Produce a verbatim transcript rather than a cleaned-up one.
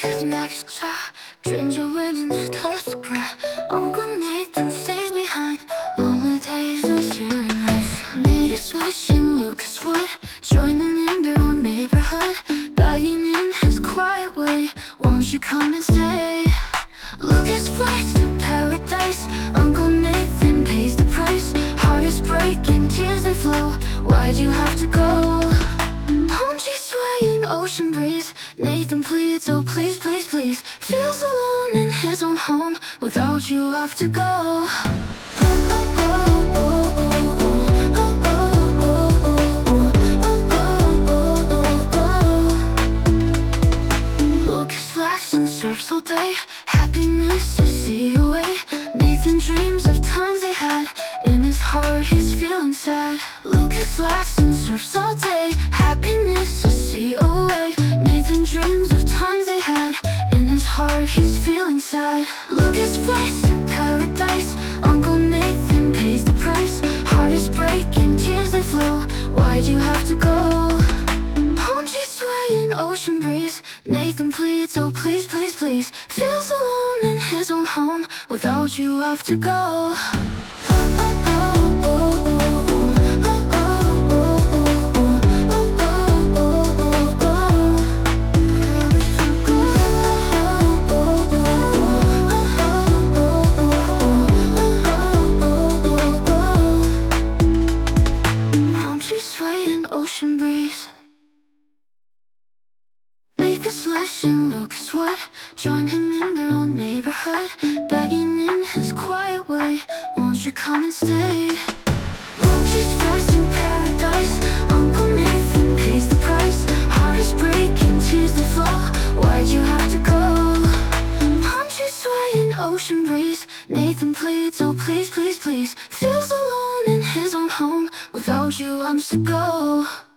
Next, stranger women toss grass. Uncle Nathan stays behind. All the days of sharing life. Natives wishing Lucas would joining in their own neighborhood, begging in his quiet way. Won't you come and stay? Lucas flies to paradise. Uncle Nathan pays the price. Heart is breaking, tears they flow. Why'd you have to go? Palm trees sway in ocean breeze. Nathan pleads, oh please, please, please. Feels alone in his own home. Without you I have to go. Lucas laughs and surfs all day. Happiness to see away. Nathan dreams of times they had. In his heart he's feeling sad. Lucas laughs and surfs all day. Happiness to see away. Nathan dreams of times they had. In his heart he's feeling sad. Lucas flies to paradise. Uncle Nathan pays the price. Heart is breaking, tears they flow. Why'd you have to go? Palm trees sway in ocean breeze. Nathan pleads, oh please, please, please. Feels alone in his own home. Without you I have to go. Ocean breeze. Lucas flashing, Lucas would join him in their own neighborhood, begging in his quiet way. Won't you come and stay? Lucas flies in paradise. Uncle Nathan pays the price. Heart is breaking, tears they flow. Why'd you have to go? Palm trees sway in ocean breeze. Nathan pleads, oh please, please, please. Feels alone in his own home. Without you I'm to go.